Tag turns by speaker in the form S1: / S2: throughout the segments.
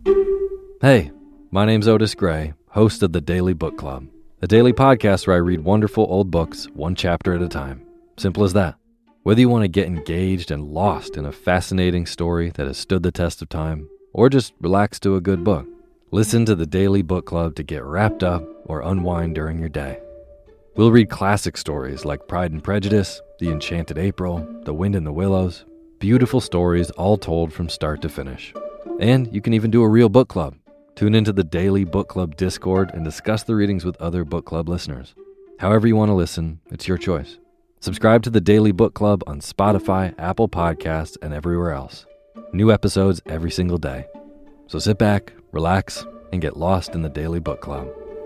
S1: Hey, my name's Otis Gray, host of the Daily Book Club, a daily podcast where I read wonderful old books one chapter at a time. Simple as that. Whether you want to get engaged and lost in a fascinating story that has stood the test of time, or just relax to a good book, listen to the Daily Book Club to get wrapped up or unwind during your day. We'll read classic stories like Pride and Prejudice, The Enchanted April, The Wind in the Willows, beautiful stories all told from start to finish. And you can even do a real book club. Tune into the Daily Book Club Discord and discuss the readings with other book club listeners. However you want to listen, it's your choice. Subscribe to the Daily Book Club on Spotify, Apple Podcasts, and everywhere else. New episodes every single day. So sit back, relax, and get lost in the Daily Book Club.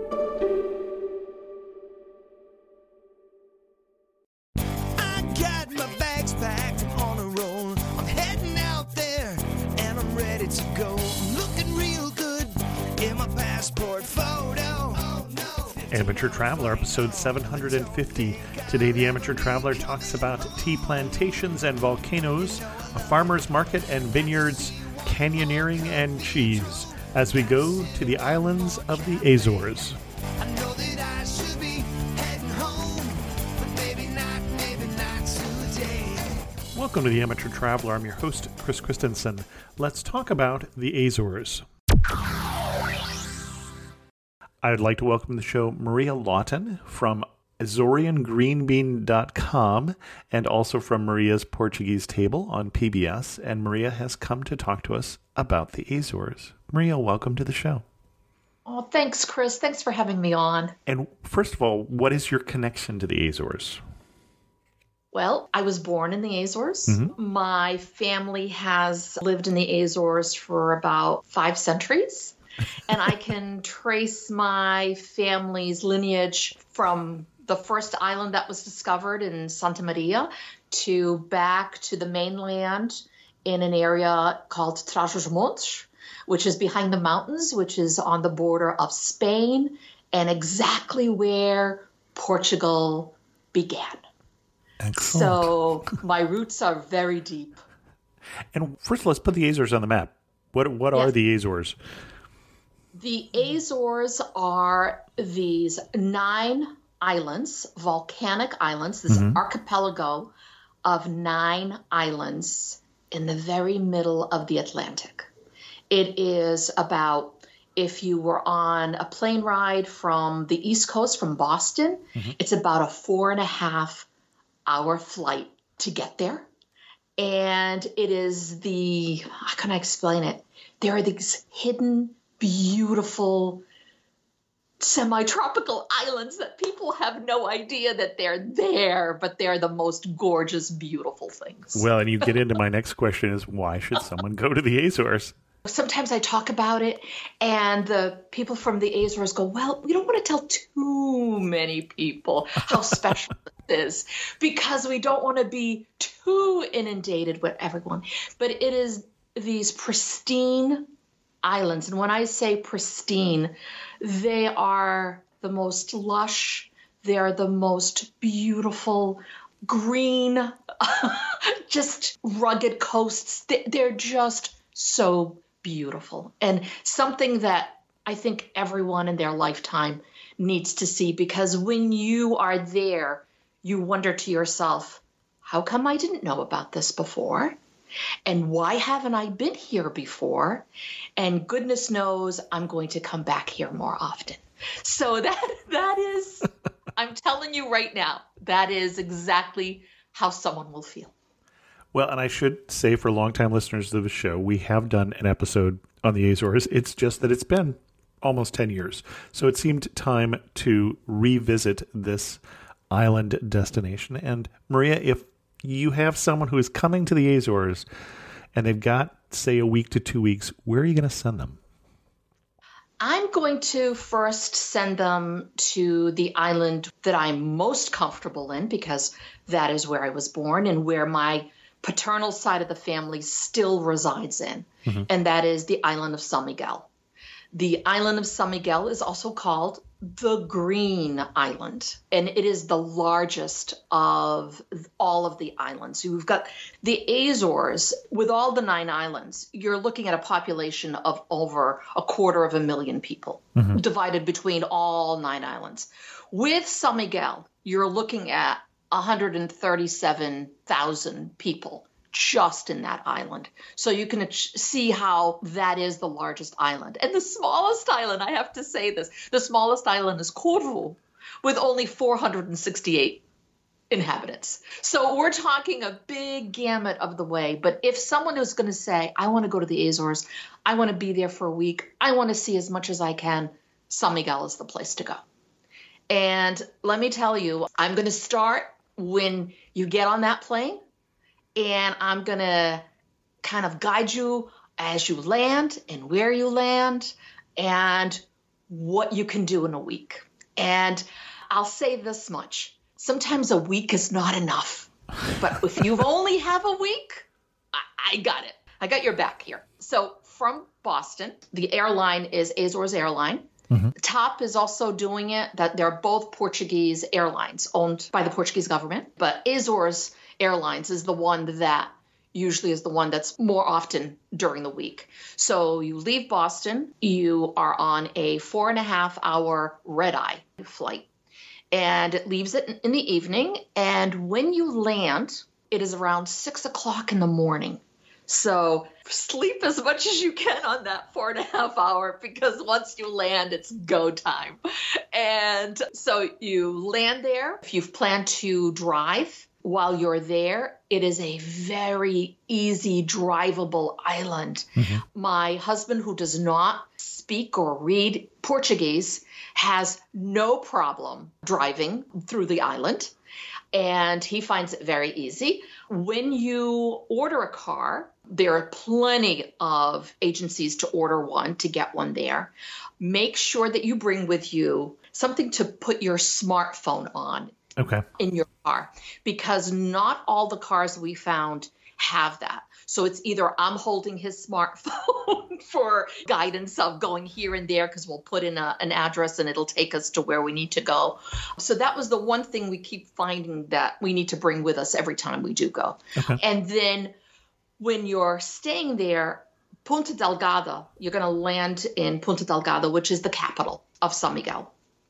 S2: I got my bags packed on a roll. I'm heading out there and I'm ready to go. I'm looking real good in my passport photo. Oh, no.
S3: Amateur Traveler, episode 750. Today, the Amateur Traveler talks about tea plantations and volcanoes, a farmer's market and vineyards, canyoneering and cheese, as we go to the islands of the Azores.
S2: I know that I should be heading home, but maybe not today.
S3: Welcome to the Amateur Traveler. I'm your host, Chris Christensen. Let's talk about the Azores. I'd like to welcome to the show Maria Lawton from AzorianGreenbean.com and also from Maria's Portuguese Table on PBS. And Maria has come to talk to us about the Azores. Maria, welcome to the show.
S4: Oh, thanks, Chris. Thanks for having me on.
S3: And first of all, what is your connection to the Azores?
S4: Well, I was born in the Azores.
S3: Mm-hmm.
S4: My family has lived in the Azores for about 5 centuries. And I can trace my family's lineage from the first island that was discovered in Santa Maria to back to the mainland in an area called Trás-os-Montes, which is behind the mountains, which is on the border of Spain and exactly where Portugal began.
S3: Excellent.
S4: So my roots are very deep.
S3: And first, let's put the Azores on the map. What are
S4: Yes.
S3: the Azores?
S4: The Azores are these 9 islands, volcanic islands, this archipelago of 9 islands in the very middle of the Atlantic. It is about, if you were on a plane ride from the East Coast, from Boston, it's about a 4.5-hour flight to get there. And it is how can I explain it? There are these hidden, beautiful, semi-tropical islands that people have no idea that they're there, but they're the most gorgeous, beautiful things.
S3: Well, and you get into my next question is, why should someone go to the Azores?
S4: Sometimes I talk about it, and the people from the Azores go, well, we don't want to tell too many people how special it is, because we don't want to be too inundated with everyone. But it is these pristine islands. And when I say pristine, they are the most lush, they are the most beautiful, green, just rugged coasts. They're just so beautiful. And something that I think everyone in their lifetime needs to see, because when you are there, you wonder to yourself, how come I didn't know about this before? And why haven't I been here before? And goodness knows I'm going to come back here more often. So that is, I'm telling you right now, that is exactly how someone will feel.
S3: Well, and I should say for longtime listeners of the show, we have done an episode on the Azores. It's just that it's been almost 10 years. So it seemed time to revisit this island destination. And Maria, if you have someone who is coming to the Azores and they've got, say, a week to 2 weeks, where are you going to send them?
S4: I'm going to first send them to the island that I'm most comfortable in, because that is where I was born and where my paternal side of the family still resides in, and that is the island of San Miguel. The island of San Miguel is also called the Green Island, and it is the largest of all of the islands. You've got the Azores with all the 9 islands. You're looking at a population of over 250,000 people divided between all 9 islands. With San Miguel, you're looking at 137,000 people just in that island. So you can see how that is the largest island. And the smallest island, I have to say this, the smallest island is Corfu with only 468 inhabitants. So we're talking a big gamut of the way. But if someone is going to say, I want to go to the Azores, I want to be there for a week, I want to see as much as I can, San Miguel is the place to go. And let me tell you, I'm going to start when you get on that plane. And I'm going to kind of guide you as you land and where you land and what you can do in a week. And I'll say this much. Sometimes a week is not enough. But if you only have a week, I got it. I got your back here. So from Boston, the airline is Azores Airline. TAP is also doing it. That they're both Portuguese airlines owned by the Portuguese government. But Azores Airlines is the one that usually is the one that's more often during the week. So you leave Boston, you are on a 4.5-hour red-eye flight, and it leaves it in the evening. And when you land, it is around 6 o'clock in the morning. So sleep as much as you can on that 4.5 hour, because once you land, it's go time. And so you land there. If you've planned to drive while you're there, it is a very easy drivable island. My husband, who does not speak or read Portuguese, has no problem driving through the island, and he finds it very easy. When you order a car, there are plenty of agencies to order one, to get one there. Make sure that you bring with you something to put your smartphone on in your car, because not all the cars we found have that. So it's either I'm holding his smartphone for guidance of going here and there, because we'll put in an address and it'll take us to where we need to go. So that was the one thing we keep finding that we need to bring with us every time we do go. And then when you're staying there, Punta Delgada, you're going to land in Punta Delgada, which is the capital of San Miguel.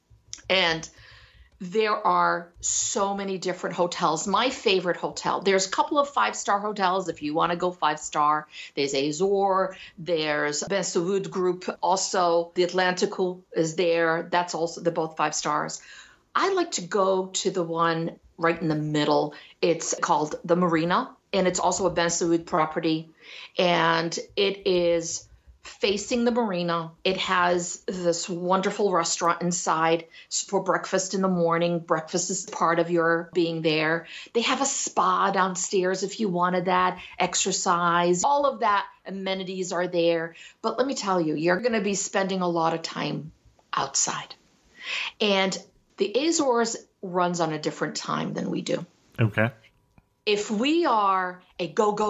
S4: And there are so many different hotels. My favorite hotel, there's a couple of 5-star hotels if you want to go 5-star. There's Azor, there's Ben Saud Group, also the Atlantico is there. That's also, they're both 5 stars. I like to go to the one right in the middle. It's called the Marina, and it's also a Ben Saud property, and it is facing the marina. It has this wonderful restaurant inside for breakfast in the morning. Breakfast is part of your being there. They have a spa downstairs if you wanted that, exercise. All of that amenities are there. But let me tell you, you're going to be spending a lot of time outside. And the Azores runs on a different time than we do.
S3: Okay.
S4: If we are a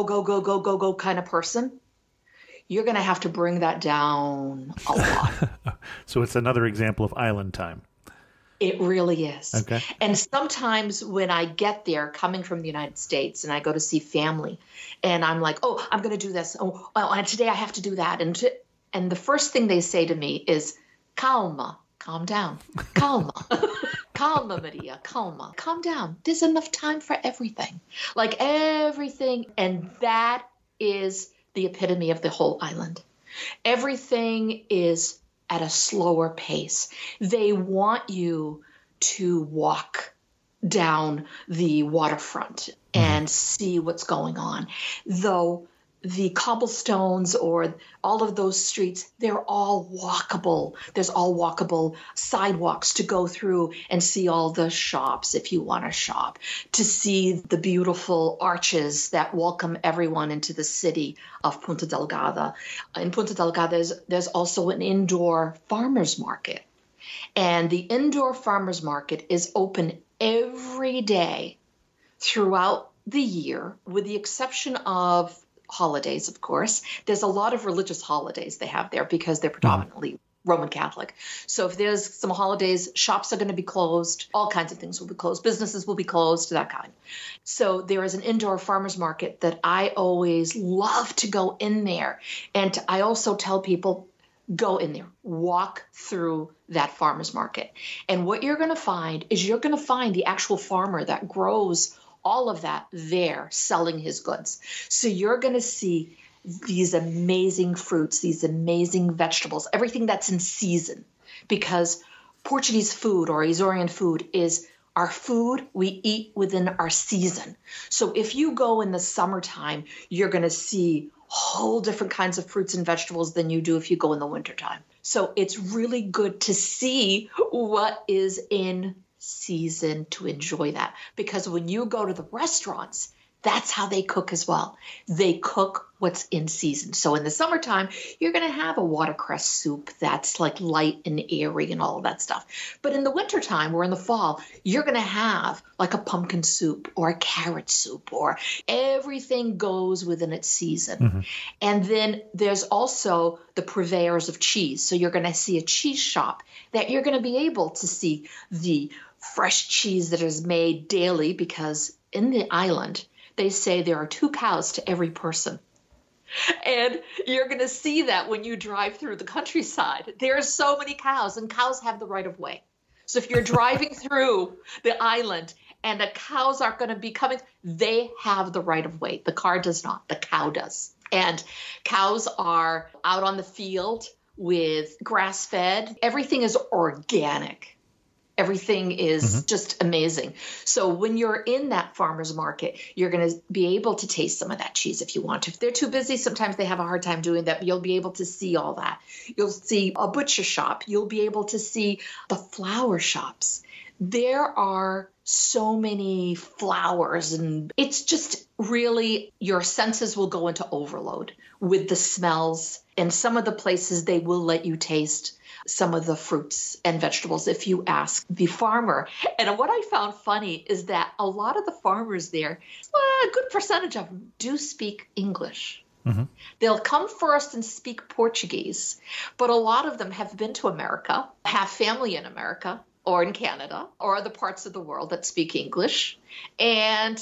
S4: go kind of person, you're going to have to bring that down a lot.
S3: So it's another example of island time.
S4: It really is.
S3: Okay.
S4: And sometimes when I get there coming from the United States and I go to see family and I'm like, oh, I'm going to do this. Oh, and today I have to do that. And the first thing they say to me is, calma, calm down, calma. Calma, Maria, calma. Calm down. There's enough time for everything. Like everything. And that is the epitome of the whole island. Everything is at a slower pace. They want you to walk down the waterfront and see what's going on. Though the cobblestones or all of those streets, they're all walkable. There's all walkable sidewalks to go through and see all the shops if you want to shop, to see the beautiful arches that welcome everyone into the city of Punta Delgada. In Punta Delgada, there's also an indoor farmer's market. And the indoor farmer's market is open every day throughout the year, with the exception of holidays, of course. There's a lot of religious holidays they have there because they're predominantly Roman Catholic. So if there's some holidays, shops are going to be closed, all kinds of things will be closed, businesses will be closed, that kind. So there is an indoor farmers market that I always love to go in there. And I also tell people, go in there, walk through that farmer's market. And what you're going to find is you're going to find the actual farmer that grows all of that there selling his goods. So you're going to see these amazing fruits, these amazing vegetables, everything that's in season, because Portuguese food or Azorean food is our food we eat within our season. So if you go in the summertime, you're going to see whole different kinds of fruits and vegetables than you do if you go in the wintertime. So it's really good to see what is in season to enjoy that. Because when you go to the restaurants, that's how they cook as well. They cook what's in season. So in the summertime, you're going to have a watercress soup that's like light and airy and all of that stuff. But in the wintertime or in the fall, you're going to have like a pumpkin soup or a carrot soup, or everything goes within its season. Mm-hmm. And then there's also the purveyors of cheese. So you're going to see a cheese shop that you're going to be able to see the fresh cheese that is made daily, because in the island, they say there are 2 cows to every person. And you're going to see that when you drive through the countryside. There are so many cows, and cows have the right of way. So if you're driving through the island and the cows are going to be coming, they have the right of way. The car does not. The cow does. And cows are out on the field with grass-fed. Everything is organic. Everything is just amazing. So when you're in that farmer's market, you're going to be able to taste some of that cheese if you want to. If they're too busy, sometimes they have a hard time doing that, but you'll be able to see all that. You'll see a butcher shop. You'll be able to see the flower shops. There are so many flowers, and it's just really, your senses will go into overload with the smells. And some of the places, they will let you taste some of the fruits and vegetables if you ask the farmer. And what I found funny is that a lot of the farmers there, a good percentage of them do speak English. Mm-hmm. They'll come first and speak Portuguese, but a lot of them have been to America, have family in America or in Canada or other parts of the world that speak English, and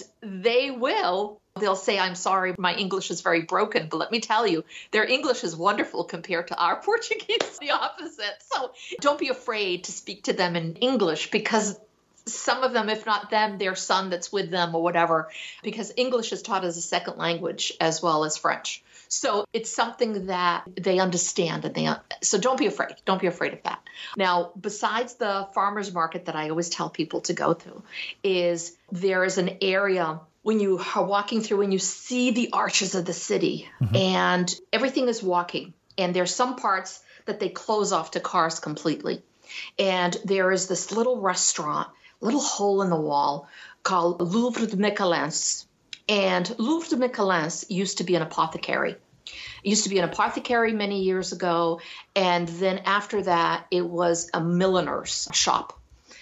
S4: they'll say, I'm sorry, my English is very broken, but let me tell you, their English is wonderful compared to our Portuguese, the opposite. So don't be afraid to speak to them in English, because some of them, if not them, their son that's with them or whatever, because English is taught as a second language as well as French. So it's something that they understand, so don't be afraid. Don't be afraid of that. Now, besides the farmer's market that I always tell people to go through, is there is an area when you are walking through and you see the arches of the city, and everything is walking, and there's some parts that they close off to cars completely. And there is this little restaurant, little hole in the wall called Louvre de Miquelens. And Louvre de Miquelens used to be an apothecary. It used to be an apothecary many years ago. And then after that, it was a milliner's shop.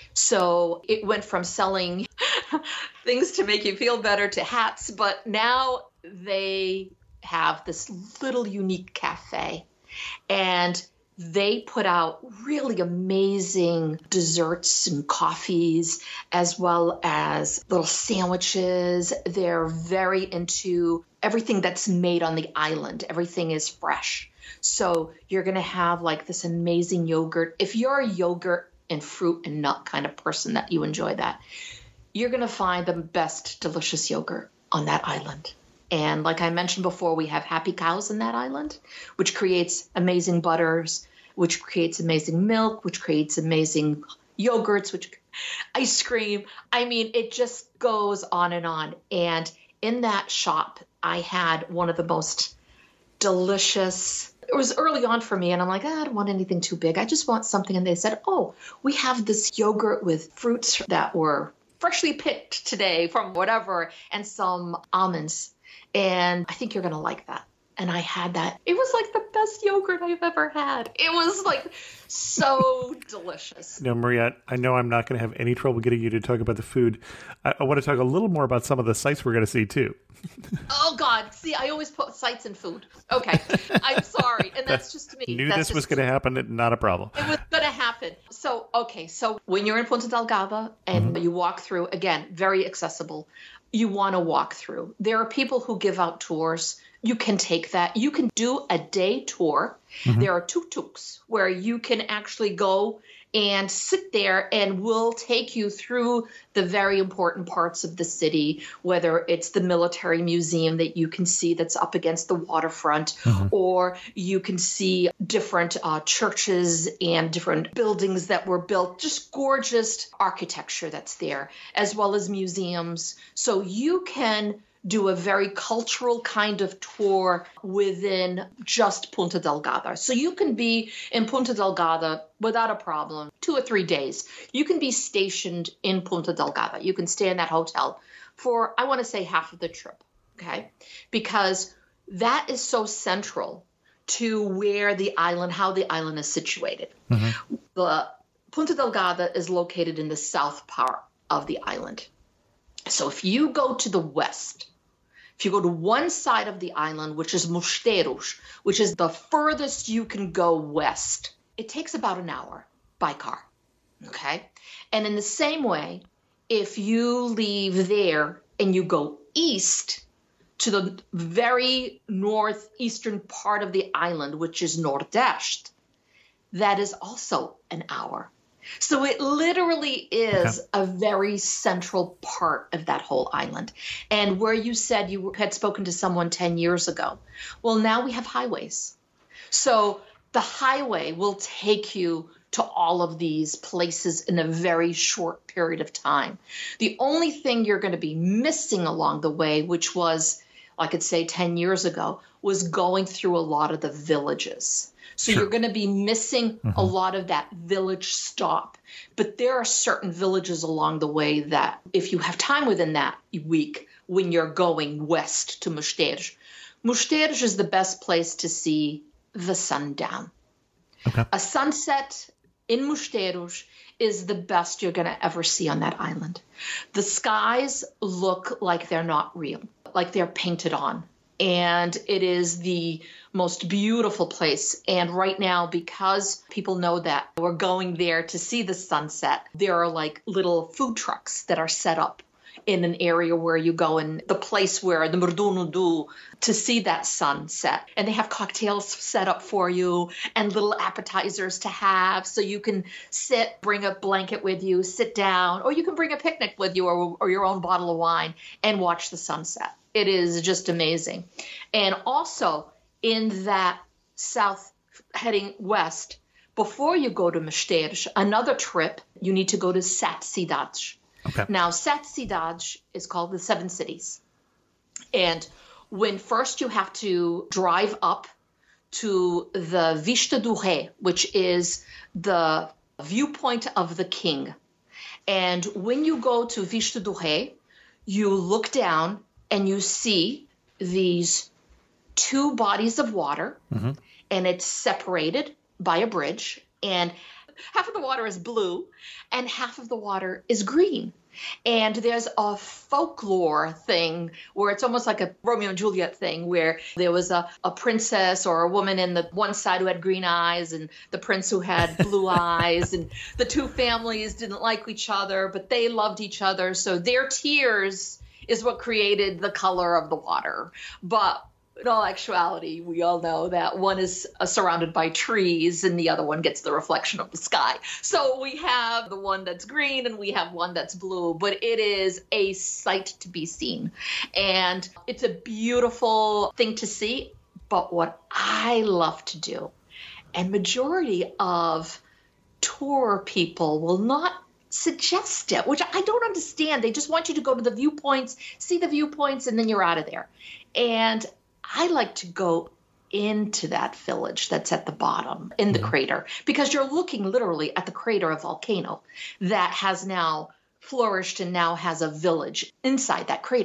S4: So it went from selling things to make you feel better to hats. But now they have this little unique cafe. And they put out really amazing desserts and coffees, as well as little sandwiches. They're very into everything that's made on the island. Everything is fresh. So you're going to have like this amazing yogurt. If you're a yogurt and fruit and nut kind of person that you enjoy that, you're going to find the best delicious yogurt on that island. And like I mentioned before, we have happy cows in that island, which creates amazing butters, which creates amazing milk, which creates amazing yogurts, which ice cream. I mean, it just goes on and on. And in that shop, I had one of the most delicious. It was early on for me, and I'm like, I don't want anything too big. I just want something. And they said, oh, we have this yogurt with fruits that were freshly picked today from whatever, and some almonds. And I think you're going to like that. and I had that. It was like the best yogurt I've ever had. It was like so delicious.
S3: Now, Maria, I know I'm not going to have any trouble getting you to talk about the food. I want to talk a little more about some of the sights we're going to see, too.
S4: Oh, God. See, I always put sights in food. Okay. I'm sorry. And that's just me.
S3: Knew
S4: that's
S3: this was going to happen. Not a problem.
S4: It was going to happen. So, okay. So when you're in Ponta Delgada and you walk through, again, very accessible, you want to walk through. There are people who give out tours. You can take that. You can do a day tour. There are tuk-tuks where you can actually go and sit there, and we'll take you through the very important parts of the city, whether it's the military museum that you can see that's up against the waterfront, or you can see different churches and different buildings that were built, just gorgeous architecture that's there, as well as museums. So you can do a very cultural kind of tour within just Ponta Delgada. So you can be in Ponta Delgada without a problem, 2 or 3 days. You can be stationed in Ponta Delgada. You can stay in that hotel for, I want to say, half of the trip, okay? Because that is so central to where the island, how the island is situated. The Ponta Delgada is located in the south part of the island. So if you go to the west, if you go to one side of the island, which is Mosteiros, which is the furthest you can go west, it takes about an hour by car, okay? And in the same way, if you leave there and you go east to the very northeastern part of the island, which is Nordeste, that is also an hour. So it literally is a very central part of that whole island. And where you said you had spoken to someone 10 years ago, well, now we have highways. So the highway will take you to all of these places in a very short period of time. The only thing you're going to be missing along the way, which was, I could say 10 years ago, was going through a lot of the villages. So you're going to be missing a lot of that village stop. But there are certain villages along the way that if you have time within that week when you're going west to Mosteiros, Mosteiros is the best place to see the sundown.
S3: Okay.
S4: A sunset in Mosteiros is the best you're going to ever see on that island. The skies look like they're not real, like they're painted on. And it is the most beautiful place. And right now, because people know that we're going there to see the sunset, there are like little food trucks that are set up in an area where you go in the place where the Merdunu to see that sunset. And they have cocktails set up for you and little appetizers to have. So you can sit, bring a blanket with you, sit down, or you can bring a picnic with you or your own bottle of wine and watch the sunset. It is just amazing. And also in that south heading west, before you go to Mosteiros, another trip, you need to go to Sete Cidades.
S3: Okay.
S4: Now, Sete Cidades is called the Seven Cities. And when first you have to drive up to the Vista do Rei, which is the viewpoint of the king. And when you go to Vista do Rei, you look down and you see these two bodies of water, and it's separated by a bridge, and half of the water is blue and half of the water is green. And there's a folklore thing where it's almost like a Romeo and Juliet thing where there was a princess or a woman in the one side who had green eyes and the prince who had blue eyes, and the two families didn't like each other, but they loved each other. So their tears is what created the color of the water. But in all actuality, we all know that one is surrounded by trees and the other one gets the reflection of the sky. So we have the one that's green and we have one that's blue, but it is a sight to be seen. And it's a beautiful thing to see. But what I love to do, and majority of tour people will not suggest it, which I don't understand. They just want you to go to the viewpoints, see the viewpoints, and then you're out of there. And I like to go into that village that's at the bottom in the crater, because you're looking literally at the crater of a volcano that has now flourished and now has a village inside that crater.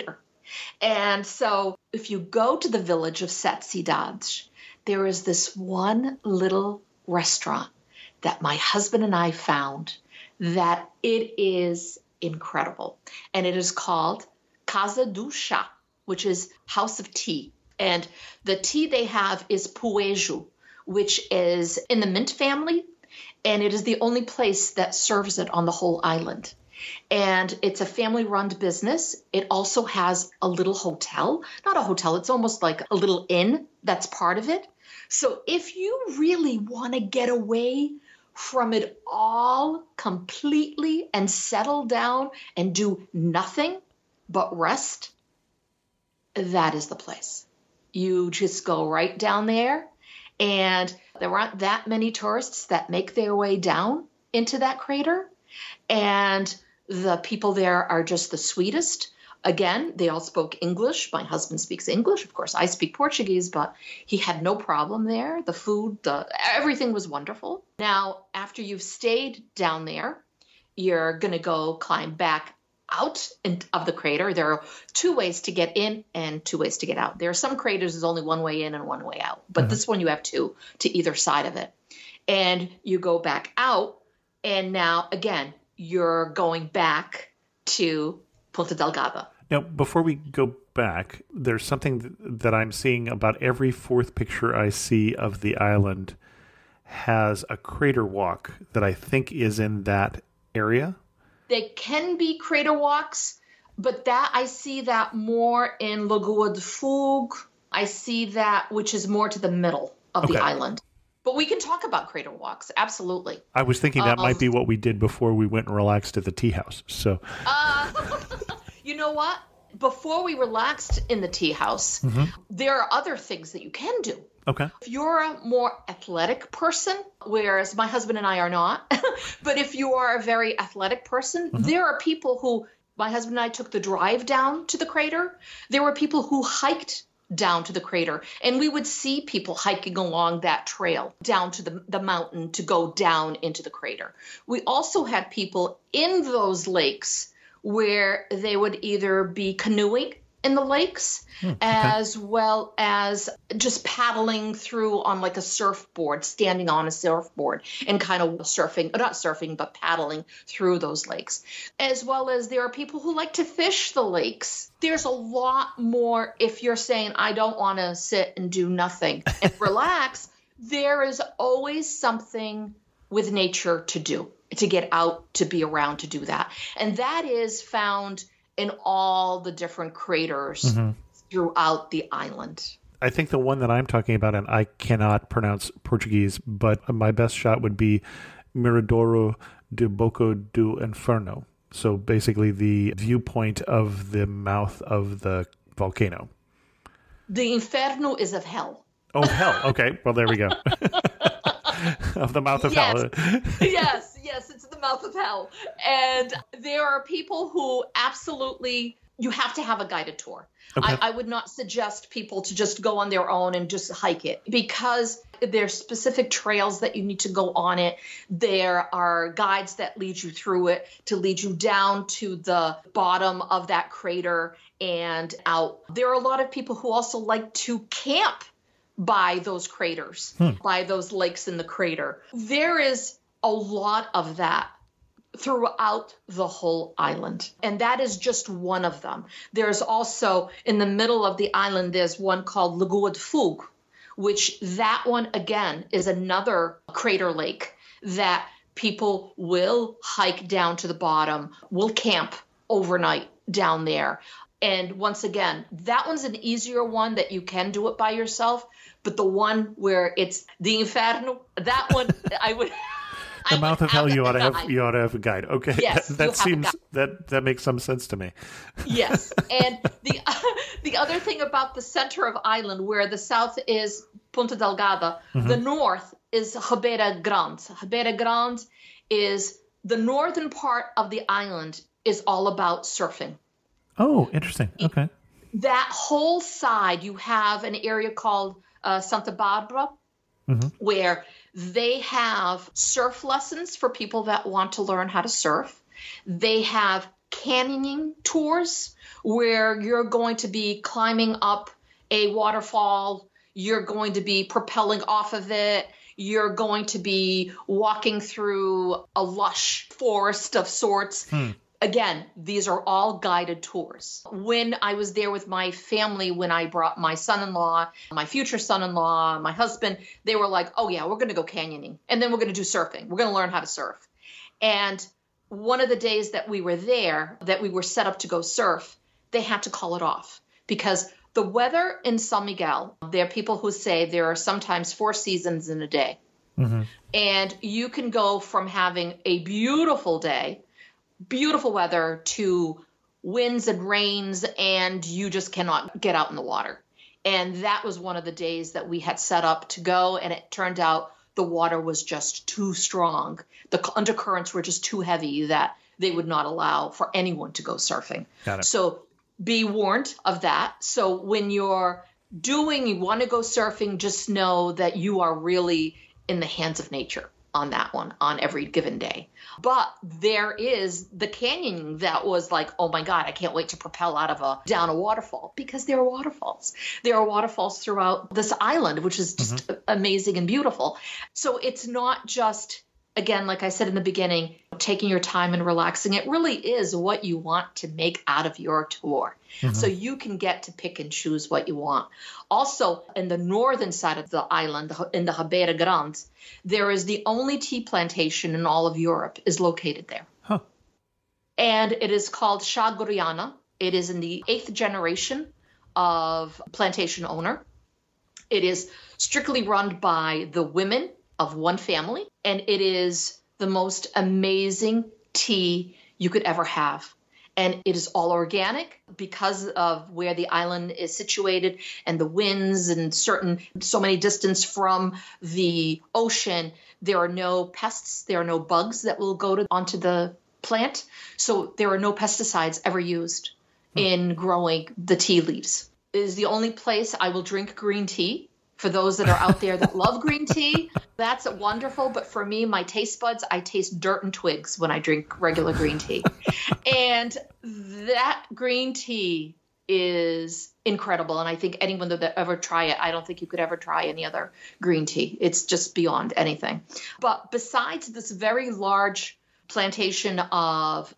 S4: And so if you go to the village of Sete Cidades, there is this one little restaurant that my husband and I found that it is incredible. And it is called Casa do Chá, which is House of Tea. And the tea they have is Puejo, which is in the mint family. And it is the only place that serves it on the whole island. And it's a family-run business. It also has a little hotel. Not a hotel, it's almost like a little inn that's part of it. So if you really want to get away from it all completely and settle down and do nothing but rest, that is the place. You just go right down there, and there aren't that many tourists that make their way down into that crater. And the people there are just the sweetest. Again, they all spoke English. My husband speaks English. Of course, I speak Portuguese, but he had no problem there. The food, everything was wonderful. Now, after you've stayed down there, you're going to go climb back out of the crater. There are 2 ways to get in and 2 ways to get out. There are some craters there's only 1 way in and 1 way out, but this one you have 2 to either side of it. And you go back out, and now, again, you're going back to Ponta Delgada.
S3: Now, before we go back, there's something that I'm seeing about every 4th picture I see of the island has a crater walk that I think is in that area.
S4: They can be crater walks, but that I see that more in Lagoa de Fogo. I see that, which is more to the middle of the island. But we can talk about crater walks, absolutely.
S3: I was thinking that might be what we did before we went and relaxed at the tea house. So,
S4: you know what? Before we relaxed in the tea house, there are other things that you can do.
S3: Okay.
S4: If you're a more athletic person, whereas my husband and I are not, but if you are a very athletic person, there are people who, my husband and I took the drive down to the crater. There were people who hiked down to the crater, and we would see people hiking along that trail down to the mountain to go down into the crater. We also had people in those lakes where they would either be canoeing in the lakes as well as just paddling through on like a surfboard, standing on a surfboard and kind of not surfing, but paddling through those lakes. As well as there are people who like to fish the lakes. There's a lot more. If you're saying, I don't want to sit and do nothing and relax, there is always something with nature to do, to get out, to be around, to do that. And that is found in all the different craters throughout the island.
S3: I think the one that I'm talking about, and I cannot pronounce Portuguese, but my best shot would be Miradouro de Boca do Inferno. So basically the viewpoint of the mouth of the volcano.
S4: The Inferno is of hell.
S3: Oh, hell. Okay. Well, there we go. Of the mouth of hell.
S4: Yes, it's the mouth of hell. And there are people who absolutely, you have to have a guided tour. Okay. I would not suggest people to just go on their own and just hike it, because there's specific trails that you need to go on it. There are guides that lead you through it to lead you down to the bottom of that crater and out. There are a lot of people who also like to camp by those craters, by those lakes in the crater. There is a lot of that throughout the whole island. And that is just one of them. There's also, in the middle of the island, there's one called Lagoa de Fogo, which that one, again, is another crater lake that people will hike down to the bottom, will camp overnight down there. And once again, that one's an easier one that you can do it by yourself. But the one where it's the Inferno, that one I would.
S3: The mouth of hell, you ought to have a guide. Okay,
S4: yes,
S3: that makes some sense to me.
S4: Yes, and the other thing about the center of island, where the south is Ponta Delgada, the north is Ribeira Grande. Ribeira Grande is the northern part of the island is all about surfing.
S3: Oh, interesting. Okay.
S4: That whole side, you have an area called Santa Barbara, where they have surf lessons for people that want to learn how to surf. They have canyoning tours where you're going to be climbing up a waterfall, you're going to be propelling off of it, you're going to be walking through a lush forest of sorts. Again, these are all guided tours. When I was there with my family, when I brought my son-in-law, my future son-in-law, my husband, they were like, oh yeah, we're going to go canyoning. And then we're going to do surfing. We're going to learn how to surf. And one of the days that we were there, that we were set up to go surf, they had to call it off because the weather in San Miguel, there are people who say there are sometimes 4 seasons in a day. And you can go from having a beautiful day, beautiful weather, to winds and rains, and you just cannot get out in the water. And that was one of the days that we had set up to go, and it turned out the water was just too strong. The undercurrents were just too heavy that they would not allow for anyone to go surfing.
S3: Got it.
S4: So be warned of that. So when you want to go surfing, just know that you are really in the hands of nature on that one, on every given day. But there is the canyoning that was like, oh my God, I can't wait to propel down a waterfall, because there are waterfalls. There are waterfalls throughout this island, which is just amazing and beautiful. So it's not just, again, like I said in the beginning, taking your time and relaxing. It really is what you want to make out of your tour. So you can get to pick and choose what you want. Also, in the northern side of the island, in the Ribeira Grande, there is the only tea plantation in all of Europe is located there. And it is called Chá Guariana. It is in the 8th generation of plantation owner. It is strictly run by the women of one family, and it is the most amazing tea you could ever have. And it is all organic because of where the island is situated and the winds and so many distance from the ocean. There are no pests. There are no bugs that will go onto the plant. So there are no pesticides ever used in growing the tea leaves. It is the only place I will drink green tea. For those that are out there that love green tea, that's wonderful. But for me, my taste buds, I taste dirt and twigs when I drink regular green tea. And that green tea is incredible. And I think anyone that ever try it, I don't think you could ever try any other green tea. It's just beyond anything. But besides this very large plantation of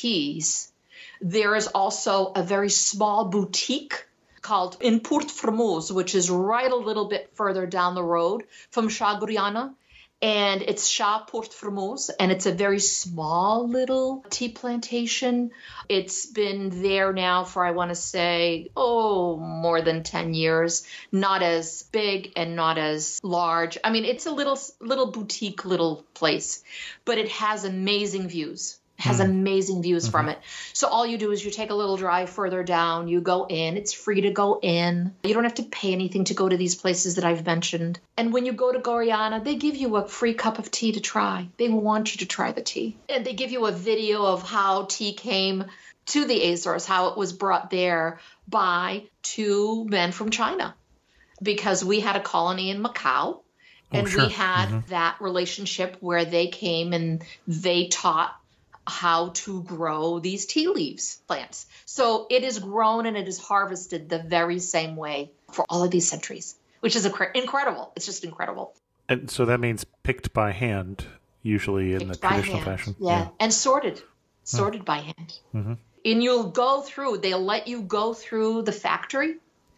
S4: teas, there is also a very small boutique called in Port Formose, which is right a little bit further down the road from Chá Guariana. And it's Chá Port Formose, and it's a very small little tea plantation. It's been there now for, I want to say, more than 10 years. Not as big and not as large. I mean, it's a little boutique little place, but it has amazing views. Amazing views from it. So all you do is you take a little drive further down, you go in, it's free to go in. You don't have to pay anything to go to these places that I've mentioned. And when you go to Guariana, they give you a free cup of tea to try. They want you to try the tea. And they give you a video of how tea came to the Azores, how it was brought there by 2 men from China. Because we had a colony in Macau. And we had that relationship where they came and they taught how to grow these tea leaves plants. So it is grown and it is harvested the very same way for all of these centuries, which is incredible. It's just incredible.
S3: And so that means picked by hand, usually in the traditional fashion.
S4: Yeah, and sorted by hand. And you'll they'll let you go through the factory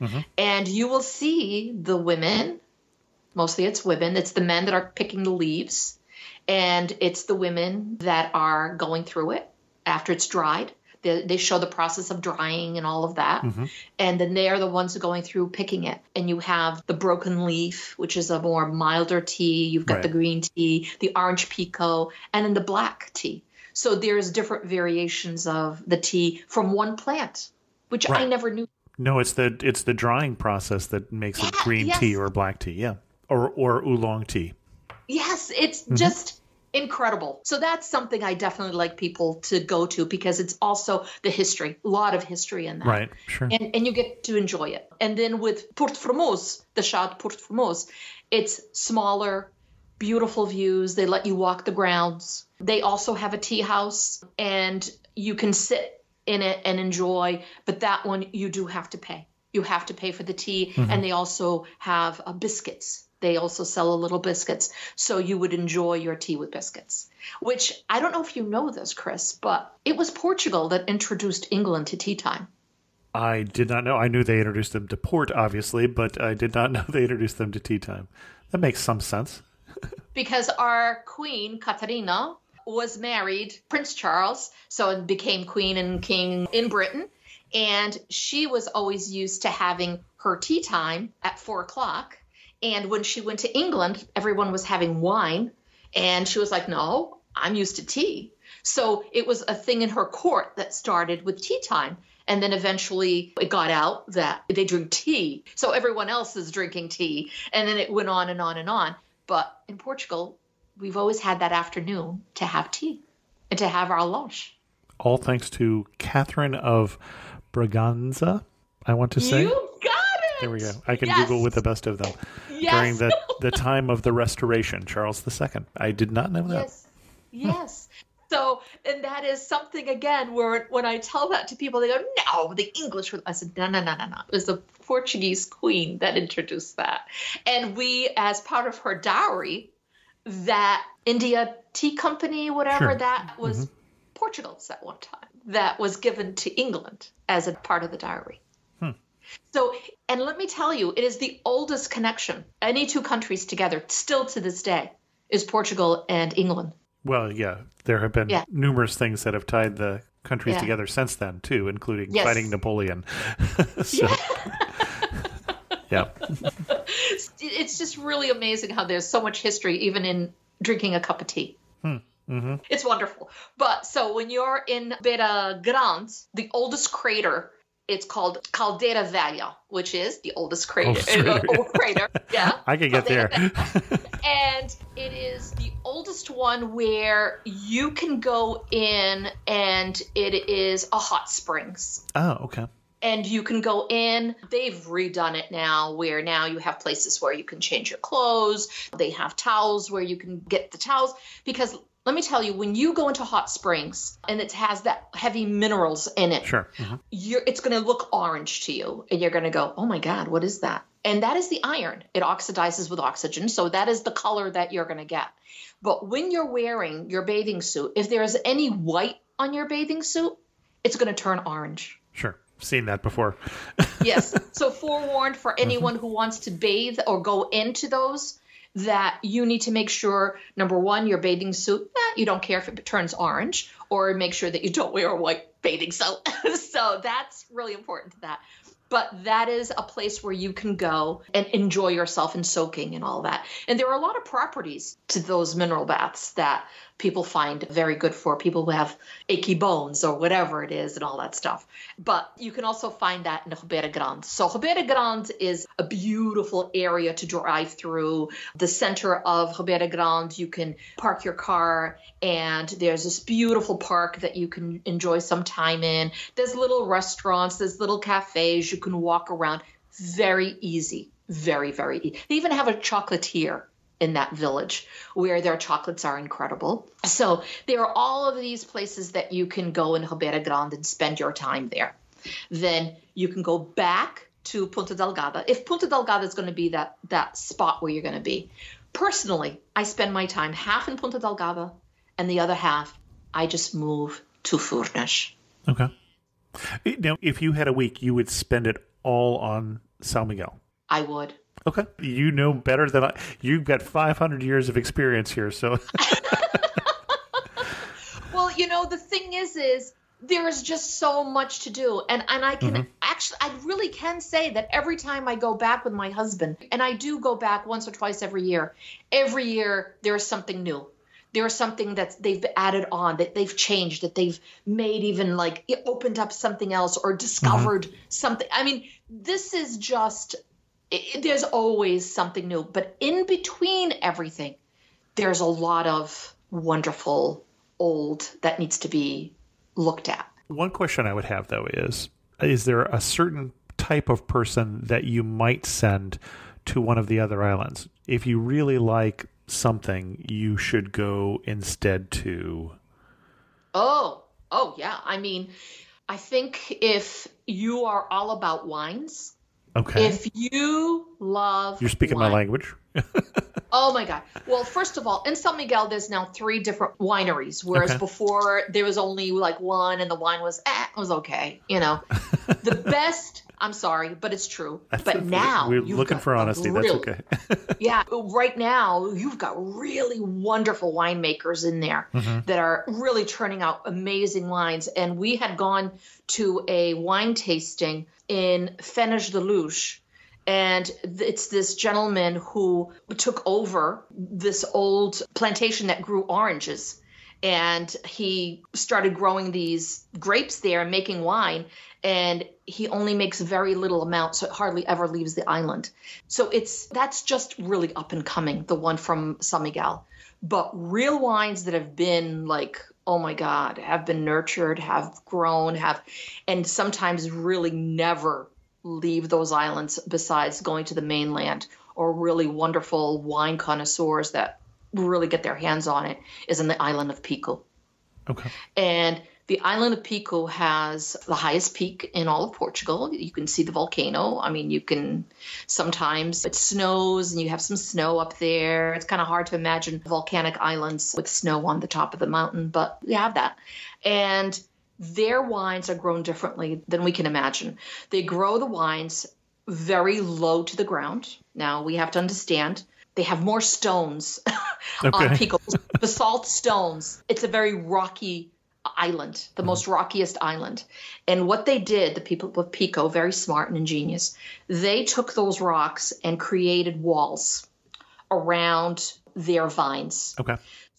S4: and you will see the women, mostly it's women, it's the men that are picking the leaves. And it's the women that are going through it after it's dried. They show the process of drying and all of that. And then they are the ones going through picking it. And you have the broken leaf, which is a more milder tea. You've got the green tea, the orange pekoe, and then the black tea. So there's different variations of the tea from one plant, which I never knew.
S3: No, it's the drying process that makes it green tea or black tea. Or oolong tea. Yes, it's just incredible. So that's something I definitely like people to go to because it's also the history, a lot of history in that. Right, sure.
S4: And you get to enjoy it. And then with Port Formose, the Chá Port Formose, it's smaller, beautiful views. They let you walk the grounds. They also have a tea house. And you can sit in it and enjoy, but that one you do have to pay. You have to pay for the tea, and they also have biscuits. They also sell a little biscuits, so you would enjoy your tea with biscuits. Which, I don't know if you know this, Chris, but it was Portugal that introduced England to tea time.
S3: I did not know. I knew they introduced them to port, obviously, but I did not know they introduced them to tea time. That makes some sense.
S4: Because our queen, Katarina, was married Prince Charles, so it became queen and king in Britain. And she was always used to having her tea time at 4:00. And when she went to England, everyone was having wine. And she was like, no, I'm used to tea. So it was a thing in her court that started with tea time. And then eventually it got out that they drink tea. So everyone else is drinking tea. And then it went on and on and on. But in Portugal, we've always had that afternoon to have tea and to have our lunch.
S3: All thanks to Catherine of Braganza, I want to say.
S4: You got it!
S3: There we go. I can
S4: Yes.
S3: Google with the best of them.
S4: Yes.
S3: During the time of the Restoration, Charles II. I did not know that.
S4: Yes. Yes. So, and that is something, again, where when I tell that to people, they go, no, the English were, I said, no. It was the Portuguese queen that introduced that. And we, as part of her dowry, that India Tea Company, whatever,
S3: Sure.
S4: that was Portugal's at one time, that was given to England as a part of the dowry. So, and let me tell you, it is the oldest connection, any two countries together, still to this day, is Portugal and England.
S3: Well, yeah, there have been
S4: Yeah.
S3: numerous things that have tied the countries
S4: Yeah.
S3: together since then, too, including
S4: Yes.
S3: fighting Napoleon. So, yeah.
S4: It's just really amazing how there's so much history, even in drinking a cup of tea. It's wonderful. But so when you're in Beira Grande, the oldest crater, it's called Caldeira Velha, which is the oldest crater. Crater. Yeah.
S3: I could get there.
S4: And it is the oldest one where you can go in, and it is a hot springs.
S3: Oh, okay.
S4: And you can go in. They've redone it now, where now you have places where you can change your clothes. They have towels where you can get the towels. Because let me tell you, when you go into hot springs and it has that heavy minerals in it,
S3: Sure.
S4: it's going to look orange to you. And you're going to go, oh my God, what is that? And that is the iron. It oxidizes with oxygen. So that is the color that you're going to get. But when you're wearing your bathing suit, if there's any white on your bathing suit, it's going to turn orange.
S3: Sure. Seen that before.
S4: Yes. So forewarned for anyone who wants to bathe or go into those, that you need to make sure, number one, your bathing suit, you don't care if it turns orange, or make sure that you don't wear a white bathing suit. So that's really important to that. But that is a place where you can go and enjoy yourself and soaking and all that. And there are a lot of properties to those mineral baths that people find very good for people who have achy bones or whatever it is and all that stuff. But you can also find that in Ribeira Grande. So Ribeira Grande is a beautiful area to drive through. The center of Ribeira Grande, you can park your car, and there's this beautiful park that you can enjoy some time in. There's little restaurants, there's little cafes, you can walk around. Very easy, very, very easy. They even have a chocolatier in that village where their chocolates are incredible. So there are all of these places that you can go in Ribeira Grande and spend your time there. Then you can go back to Ponta Delgada. If Ponta Delgada is going to be that spot where you're going to be. Personally, I spend my time half in Ponta Delgada and the other half, I just move to Furnas.
S3: Okay. Now, if you had a week, you would spend it all on São Miguel.
S4: I would.
S3: Okay. You know better than I. You've got 500 years of experience here, so.
S4: Well, the thing is there's just so much to do. And I can I really can say that every time I go back with my husband, and I do go back once or twice every year there's something new. There's something that they've added on, that they've changed, that they've made even like it opened up something else or discovered something. I mean, this is just, there's always something new. But in between everything, there's a lot of wonderful old that needs to be looked at.
S3: One question I would have, though, is there a certain type of person that you might send to one of the other islands? If you really like something, you should go instead to...
S4: Oh, Oh, yeah. I mean, I think if you are all about wines,
S3: Okay.
S4: if you love
S3: You're speaking
S4: wine,
S3: my language.
S4: oh my God. Well, first of all, in San Miguel, there's now 3 different wineries, whereas
S3: Okay.
S4: before there was only like one and the wine was, it was okay. You know, the best, I'm sorry, but it's true. But now
S3: we're
S4: you've
S3: looking
S4: got
S3: for honesty. That's
S4: really-
S3: okay.
S4: Yeah, right now you've got really wonderful winemakers in there that are really turning out amazing wines. And we had gone to a wine tasting in Fenage de Luche. And it's this gentleman who took over this old plantation that grew oranges. And he started growing these grapes there and making wine. And he only makes very little amount, so it hardly ever leaves the island. So that's just really up and coming, the one from San Miguel. But real wines that have been like, oh my God, have been nurtured, have grown, and sometimes really never leave those islands besides going to the mainland, or really wonderful wine connoisseurs that really get their hands on it, is in the island of Pico.
S3: Okay.
S4: And the island of Pico has the highest peak in all of Portugal. You can see the volcano. I mean, sometimes it snows and you have some snow up there. It's kind of hard to imagine volcanic islands with snow on the top of the mountain, but you have that. And their wines are grown differently than we can imagine. They grow the wines very low to the ground. Now, we have to understand they have more stones on Pico, basalt stones. It's a very rocky island, the most rockiest island. And what they did, the people of Pico, very smart and ingenious, they took those rocks and created walls around their vines.
S3: Okay.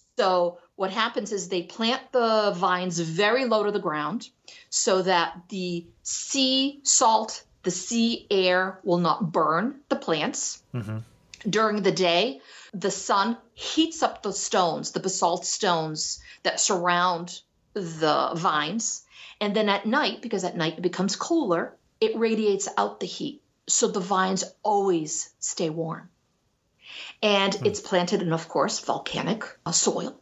S4: So what happens is they plant the vines very low to the ground so that the sea salt, the sea air will not burn the plants. During the day, the sun heats up the stones, the basalt stones that surround the vines. And then at night, because at night it becomes cooler, it radiates out the heat. So the vines always stay warm. And it's planted in, of course, volcanic soil.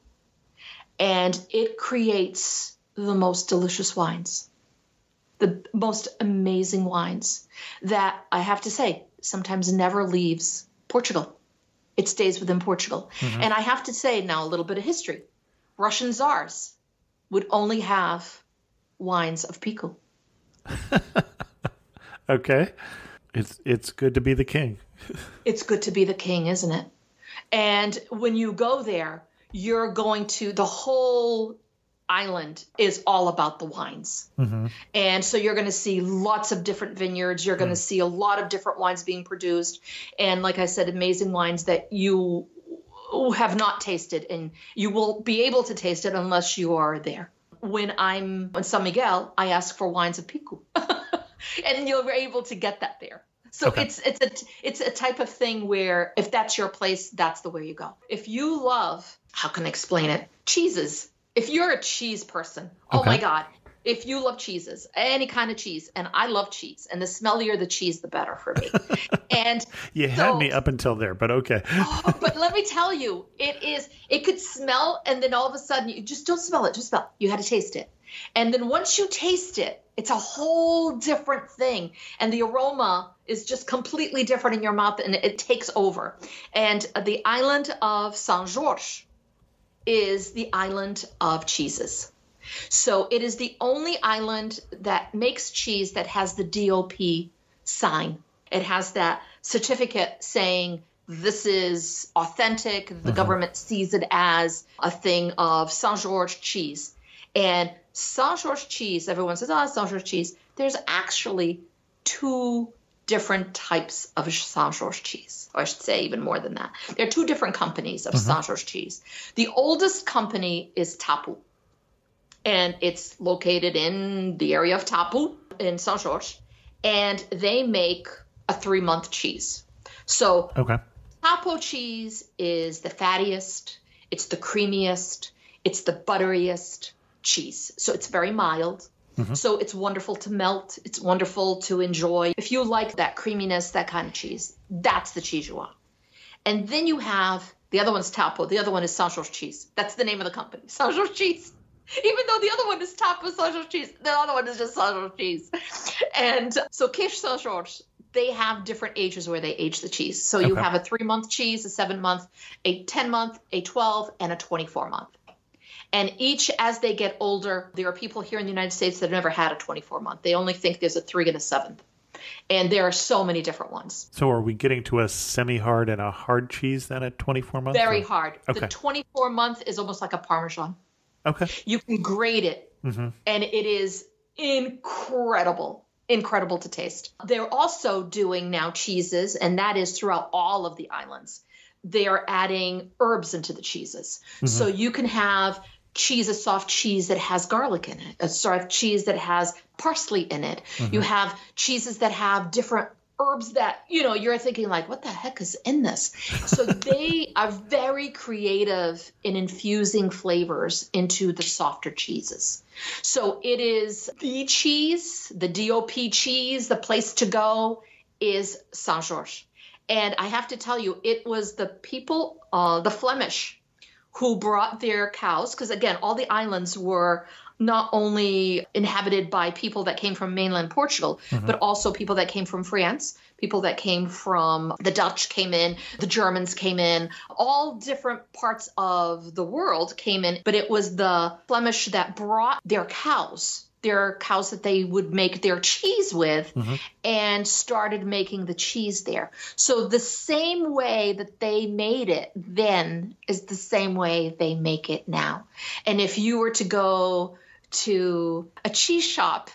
S4: And it creates the most delicious wines, the most amazing wines that, I have to say, sometimes never leaves Portugal. It stays within Portugal. And I have to say now a little bit of history. Russian czars would only have wines of Pico.
S3: Okay. It's good to be the king.
S4: It's good to be the king, isn't it? And when you go there, you're going to, the whole island is all about the wines. And so you're going to see lots of different vineyards. You're going to see a lot of different wines being produced. And like I said, amazing wines that you have not tasted, and you will be able to taste it unless you are there. When I'm in San Miguel, I ask for wines of Pico. And you're able to get that there. So it's a type of thing where if that's your place, that's the way you go. If you love, how can I explain it? Cheeses. If you're a cheese person, oh my God. If you love cheeses, any kind of cheese, and I love cheese, and the smellier the cheese, the better for me. And
S3: you had me up until there, but okay.
S4: But let me tell you, it could smell, and then all of a sudden, you just don't smell it, just smell. You had to taste it. And then once you taste it, it's a whole different thing. And the aroma is just completely different in your mouth, and it takes over. And the island of São Jorge is the island of cheeses. So it is the only island that makes cheese that has the DOP sign. It has that certificate saying this is authentic. The government sees it as a thing of São Jorge cheese. And São Jorge cheese, everyone says, São Jorge cheese. There's actually 2 different types of São Jorge cheese, or I should say even more than that. There are 2 different companies of São Jorge cheese. The oldest company is Tapu, and it's located in the area of Tapu in São Jorge, and they make a 3-month cheese. So Tapu cheese is the fattiest, it's the creamiest, it's the butteriest cheese. So it's very mild. So it's wonderful to melt. It's wonderful to enjoy. If you like that creaminess, that kind of cheese, that's the cheese you want. And then you have, the other one's Tapu. The other one is São Jorge cheese. That's the name of the company, São Jorge cheese. Even though the other one is topped with Saint-Georges cheese, the other one is just Saint-Georges cheese. And so Quiche Saint-Georges, they have different ages where they age the cheese. So you have a 3-month cheese, a 7-month, a 10-month, a 12, and a 24-month. And each, as they get older, there are people here in the United States that have never had a 24-month. They only think there's a 3 and a 7th. And there are so many different ones.
S3: So are we getting to a semi-hard and a hard cheese then at 24 months?
S4: Very hard.
S3: Okay.
S4: The 24-month is almost like a Parmesan.
S3: Okay.
S4: You can grate it, and it is incredible to taste. They're also doing now cheeses, and that is throughout all of the islands. They are adding herbs into the cheeses. So you can have a soft cheese that has garlic in it, a soft cheese that has parsley in it. You have cheeses that have different herbs that, you're thinking like, what the heck is in this? So they are very creative in infusing flavors into the softer cheeses. So it is the cheese, the DOP cheese, the place to go is Saint-Georges. And I have to tell you, it was the people, the Flemish, who brought their cows, because again, all the islands were not only inhabited by people that came from mainland Portugal, but also people that came from France, people that came from the Dutch came in, the Germans came in, all different parts of the world came in. But it was the Flemish that brought their cows that they would make their cheese with, and started making the cheese there. So the same way that they made it then is the same way they make it now. And if you were to go to a cheese shop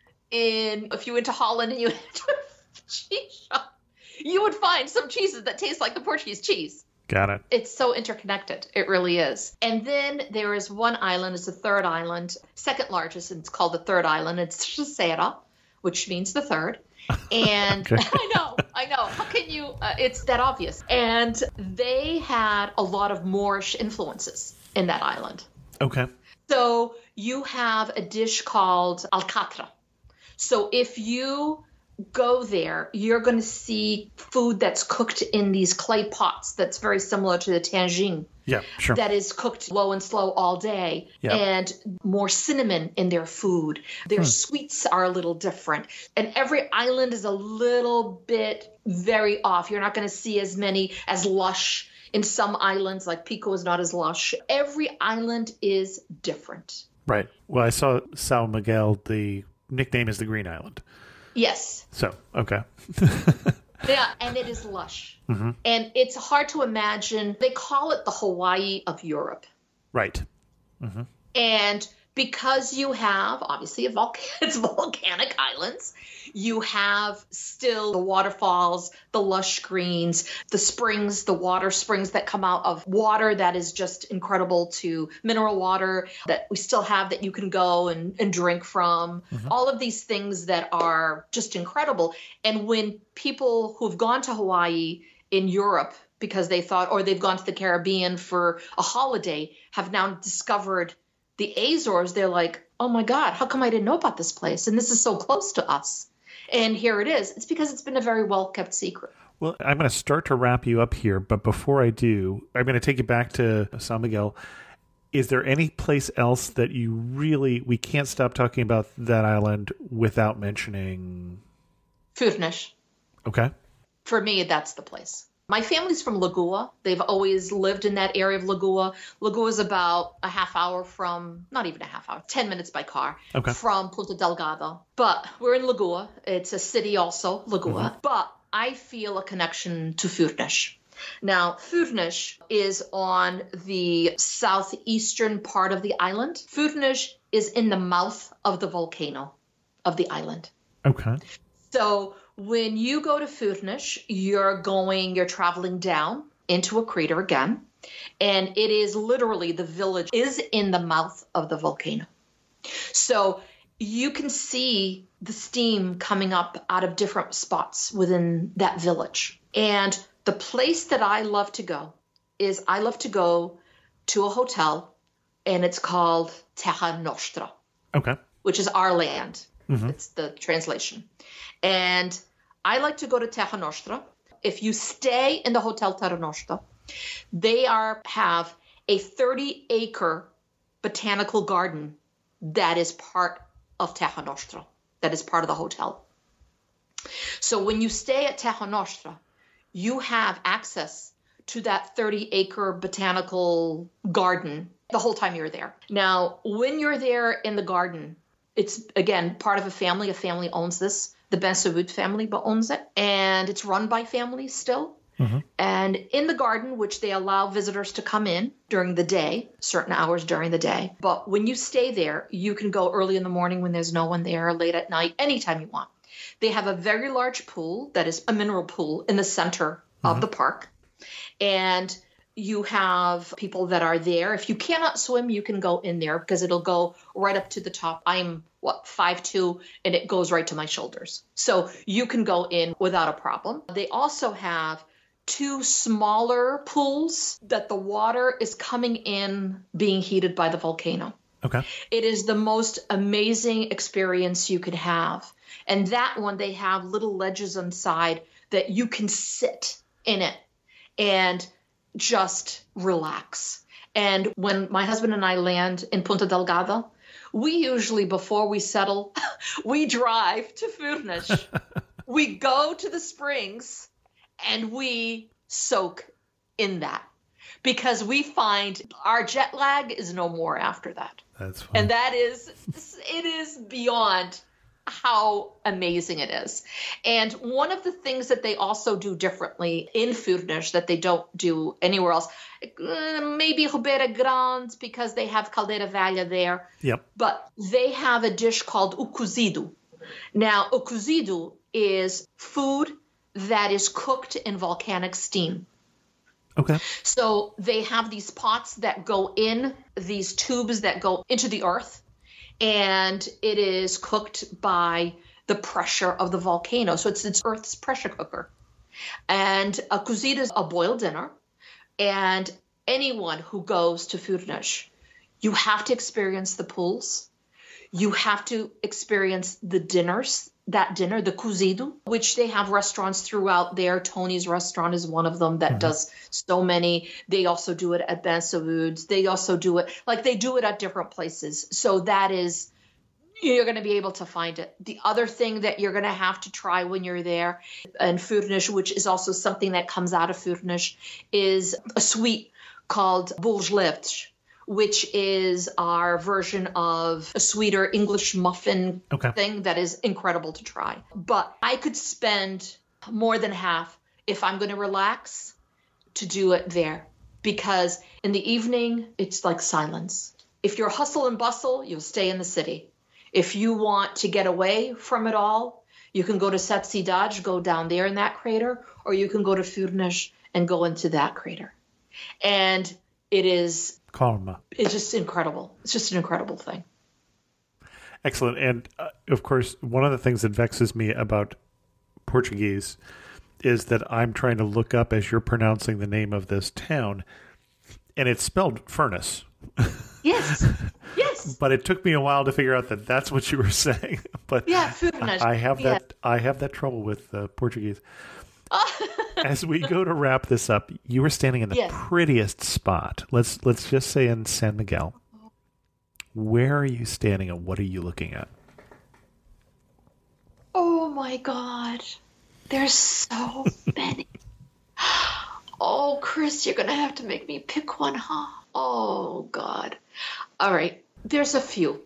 S4: if you went to Holland and you went to a cheese shop, you would find some cheeses that taste like the Portuguese cheese.
S3: Got it.
S4: It's so interconnected. It really is. And then there is one island, it's the third island, second largest, and it's called the third island. It's Terceira, which means the third. And I know. How can you, it's that obvious. And they had a lot of Moorish influences in that island.
S3: Okay.
S4: So you have a dish called alcatra. So if you go there, you're going to see food that's cooked in these clay pots that's very similar to the tagine.
S3: Yeah, sure.
S4: That is cooked low and slow all day, and more cinnamon in their food. Their sweets are a little different. And every island is a little bit very off. You're not going to see as lush. In some islands, like Pico is not as lush. Every island is different.
S3: Right. Well, I saw São Miguel, the nickname is the Green Island.
S4: Yes.
S3: So, okay.
S4: Yeah, and it is lush. And it's hard to imagine. They call it the Hawaii of Europe.
S3: Right.
S4: And because you have, obviously, it's volcanic islands, you have still the waterfalls, the lush greens, the springs, the water springs that come out of water that is just incredible, to mineral water that we still have that you can go and drink from. All of these things that are just incredible. And when people who've gone to Hawaii in Europe because they thought, or they've gone to the Caribbean for a holiday, have now discovered the Azores, they're like, oh my God, how come I didn't know about this place? And this is so close to us. And here it is. It's because it's been a very well-kept secret.
S3: Well, I'm going to start to wrap you up here, but before I do, I'm going to take you back to San Miguel. Is there any place else that we can't stop talking about that island without mentioning?
S4: Furnas.
S3: Okay.
S4: For me, that's the place. My family's from Lagoa. They've always lived in that area of Lagoa. Lagoa is about a half hour from, not even a half hour, 10 minutes by car from Punta Delgado. But we're in Lagoa. It's a city also, Lagoa. But I feel a connection to Furnas. Now, Furnas is on the southeastern part of the island. Furnas is in the mouth of the volcano of the island.
S3: Okay.
S4: So when you go to Furnas, you're traveling down into a crater again. And it is literally, the village is in the mouth of the volcano. So you can see the steam coming up out of different spots within that village. And the place that I love to go is to a hotel, and it's called Terra Nostra.
S3: Okay.
S4: Which is our land. It's the translation. And I like to go to Terra Nostra. If you stay in the Hotel Terra Nostra, they have a 30-acre botanical garden that is part of Terra Nostra, that is part of the hotel. So when you stay at Terra Nostra, you have access to that 30-acre botanical garden the whole time you're there. Now, when you're there in the garden, it's, again, part of a family. A family owns this. The Ben Saoud family owns it, and it's run by families still. Mm-hmm. And in the garden, which they allow visitors to come in during the day, certain hours during the day. But when you stay there, you can go early in the morning when there's no one there, late at night, anytime you want. They have a very large pool that is a mineral pool in the center of the park. And you have people that are there. If you cannot swim, you can go in there because it'll go right up to the top. I'm 5'2", and it goes right to my shoulders. So you can go in without a problem. They also have 2 smaller pools that the water is coming in, being heated by the volcano.
S3: Okay.
S4: It is the most amazing experience you could have. And that one, they have little ledges inside that you can sit in it and just relax. And when my husband and I land in Punta Delgada, we usually, before we settle, we drive to Furnas. We go to the springs and we soak in that, because we find our jet lag is no more after that.
S3: That's fun.
S4: And it is beyond how amazing it is. And one of the things that they also do differently in Furnas that they don't do anywhere else, maybe Ribeira Grande because they have Caldeira Velha there.
S3: Yep.
S4: But they have a dish called o cozido. Now, o cozido is food that is cooked in volcanic steam.
S3: Okay.
S4: So they have these pots that go in, these tubes that go into the earth, and it is cooked by the pressure of the volcano. So it's Earth's pressure cooker. And a cozido is a boiled dinner. And anyone who goes to Furnas, you have to experience the pools. You have to experience the dinners, the cozido, which they have restaurants throughout there. Tony's restaurant is one of them that does so many. They also do it at Ben Saoud's. They also do it, they do it at different places. So that is, you're going to be able to find it. The other thing that you're going to have to try when you're there in Furnas, which is also something that comes out of Furnas, is a sweet called bols-levres, which is our version of a sweeter English muffin thing that is incredible to try. But I could spend more than half, if I'm going to relax, to do it there. Because in the evening, it's like silence. If you're hustle and bustle, you'll stay in the city. If you want to get away from it all, you can go to Sete Cidades, go down there in that crater, or you can go to Furnas and go into that crater. And it is...
S3: Calma.
S4: It's just incredible. It's just an incredible thing.
S3: Excellent. And of course, one of the things that vexes me about Portuguese is that I'm trying to look up as you're pronouncing the name of this town, and it's spelled furnace.
S4: Yes. Yes.
S3: But it took me a while to figure out that that's what you were saying. But
S4: yeah, Furnas.
S3: I have that trouble with Portuguese. As we go to wrap this up, you were standing in the prettiest spot. Let's just say in San Miguel. Where are you standing and what are you looking at?
S4: Oh my God. There's so many. Oh, Chris, you're going to have to make me pick one, huh? Oh, God. All right. There's a few.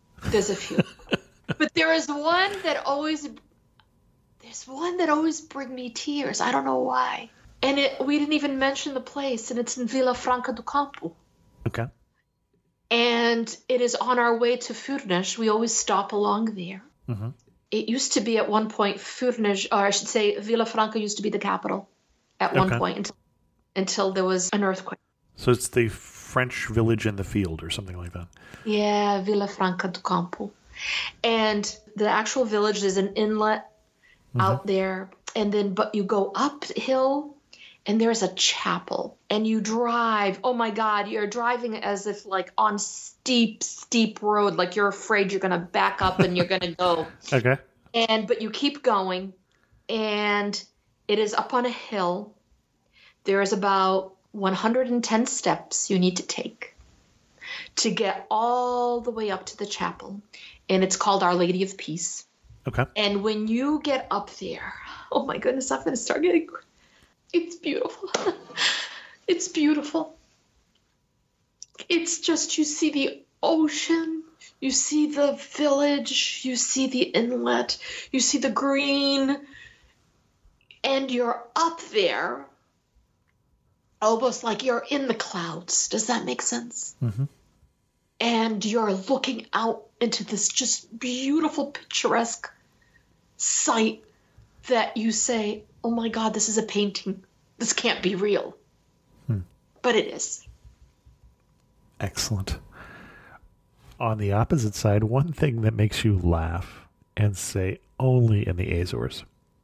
S4: But there is one that always... There's one that always brings me tears. I don't know why. And we didn't even mention the place, and it's in Vila Franca do Campo.
S3: Okay.
S4: And it is on our way to Furnas. We always stop along there. Mm-hmm. It used to be at one point Furnas, or I should say Vila Franca used to be the capital at one point until there was an earthquake.
S3: So it's the French village in the field or something like that.
S4: Yeah, Vila Franca do Campo. And the actual village is an inlet out there, but you go uphill and there's a chapel and you drive. Oh my God, you're driving as if on steep road, like you're afraid you're going to back up and you're going to go.
S3: Okay.
S4: But you keep going and it is up on a hill. There is about 110 steps you need to take. to get all the way up to the chapel. And it's called Our Lady of Peace.
S3: Okay.
S4: And when you get up there, oh my goodness, I'm going to start getting... It's beautiful. It's beautiful. It's just, you see the ocean, you see the village, you see the inlet, you see the green, and you're up there almost like you're in the clouds. Does that make sense?
S3: Mm-hmm.
S4: And you're looking out into this just beautiful, picturesque sight that you say, oh my God, this is a painting. This can't be real. But it is.
S3: Excellent. On the opposite side, one thing that makes you laugh and say only in the Azores.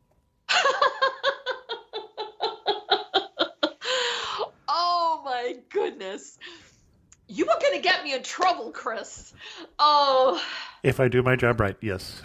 S4: Oh my goodness. You are going to get me in trouble, Chris. Oh.
S3: If I do my job right, yes.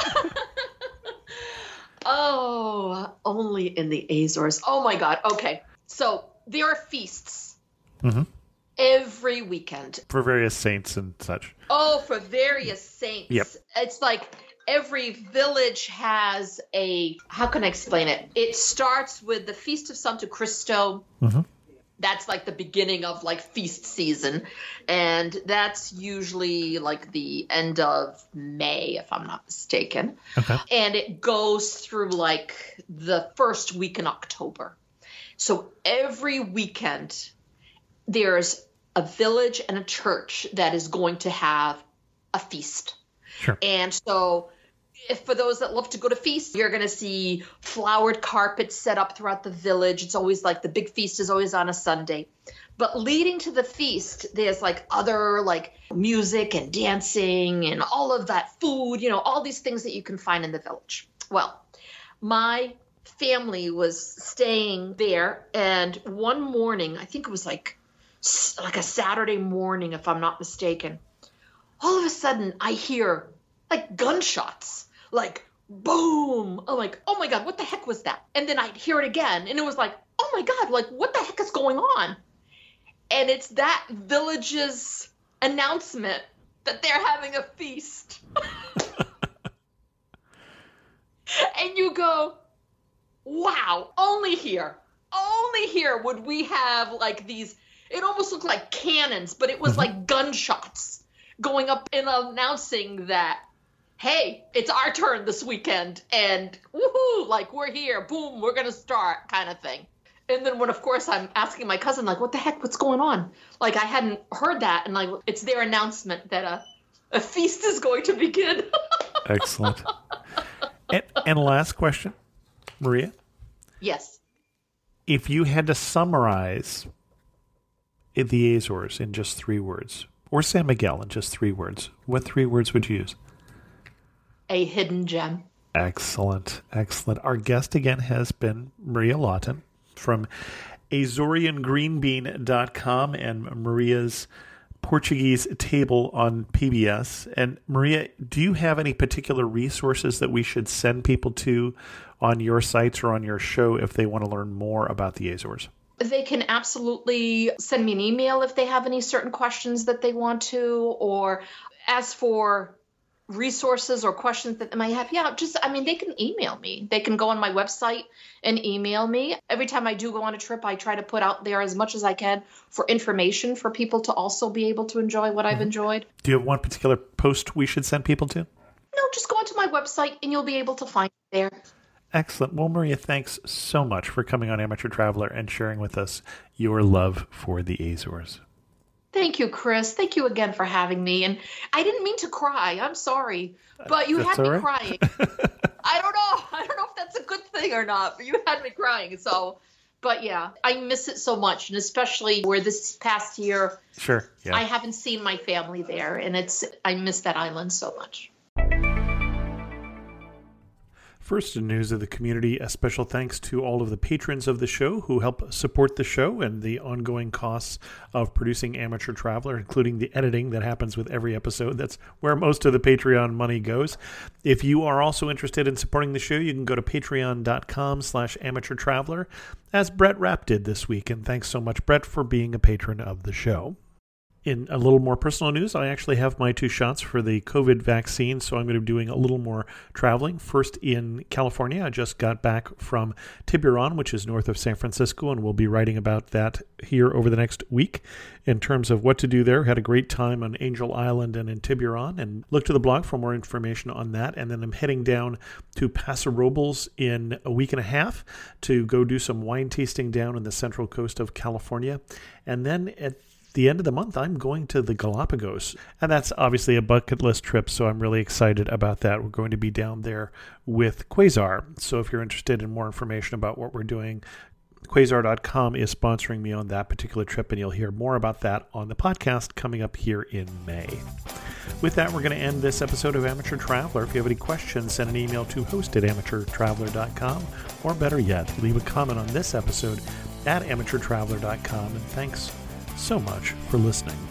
S4: Oh, only in the Azores. Oh my God. Okay. So there are feasts every weekend.
S3: For various saints and such.
S4: Oh, for various saints.
S3: Yep.
S4: It's like every village has a, how can I explain it? It starts with the Feast of Santo Cristo. That's like the beginning of like feast season. And that's usually like the end of May, if I'm not mistaken.
S3: Okay.
S4: And it goes through like the first week in October. So every weekend, there's a village and a church that is going to have a feast.
S3: Sure.
S4: And so if for those that love to go to feasts, you're going to see flowered carpets set up throughout the village. It's always like the big feast is always on a Sunday. But leading to the feast, there's like other like music and dancing and all of that food, you know, all these things that you can find in the village. Well, my family was staying there, and one morning, I think it was like a Saturday morning, if I'm not mistaken, all of a sudden I hear like gunshots, like boom. I'm like, oh my God, what the heck was that? And then I'd hear it again, and it was like, oh my God, like what the heck is going on? And it's that village's announcement that they're having a feast. And you go, wow, only here would we have like these, it almost looked like cannons, but it was like gunshots going up and announcing that, hey, it's our turn this weekend, and woohoo, like we're here, boom, we're gonna start, kind of thing. And then when, of course, I'm asking my cousin, like, what the heck, what's going on? Like, I hadn't heard that, and like, it's their announcement that a feast is going to begin.
S3: Excellent. And last question, Maria.
S4: Yes.
S3: If you had to summarize the Azores in just 3 words, or San Miguel in just 3 words, what 3 words would you use?
S4: A hidden gem.
S3: Excellent. Excellent. Our guest again has been Maria Lawton from AzorianGreenbean.com and Maria's Portuguese Table on PBS. And Maria, do you have any particular resources that we should send people to on your sites or on your show if they want to learn more about the Azores?
S4: They can absolutely send me an email if they have any certain questions that they want to, or as for resources or questions that they might have, they can email me. They can go on my website and email me. Every time I do go on a trip, I try to put out there as much as I can for information for people to also be able to enjoy what I've enjoyed.
S3: Do you have one particular post we should send people to?
S4: No, just go onto my website and you'll be able to find it there.
S3: Excellent. Well, Maria, thanks so much for coming on Amateur Traveler and sharing with us your love for the Azores.
S4: Thank you, Chris. Thank you again for having me. And I didn't mean to cry. I'm sorry. But you had me crying. I don't know if that's a good thing or not, but you had me crying. So, but yeah, I miss it so much. And especially where this past year,
S3: sure, yeah,
S4: I haven't seen my family there. And I miss that island so much.
S3: First, in news of the community, a special thanks to all of the patrons of the show who help support the show and the ongoing costs of producing Amateur Traveler, including the editing that happens with every episode. That's where most of the Patreon money goes. If you are also interested in supporting the show, you can go to patreon.com/amateurtraveler, as Brett Rapp did this week. And thanks so much, Brett, for being a patron of the show. In a little more personal news, I actually have my 2 shots for the COVID vaccine, so I'm going to be doing a little more traveling. First in California. I just got back from Tiburon, which is north of San Francisco, and we'll be writing about that here over the next week in terms of what to do there. Had a great time on Angel Island and in Tiburon, and look to the blog for more information on that. And then I'm heading down to Paso Robles in a week and a half to go do some wine tasting down in the central coast of California. And then at the end of the month, I'm going to the Galapagos, and that's obviously a bucket list trip, so I'm really excited about that. We're going to be down there with Quasar, so if you're interested in more information about what we're doing, Quasar.com is sponsoring me on that particular trip, and you'll hear more about that on the podcast coming up here in May. With that, we're going to end this episode of Amateur Traveler. If you have any questions, send an email to host@amateurtraveler.com, or better yet, leave a comment on this episode at amateurtraveler.com, and thanks so much for listening.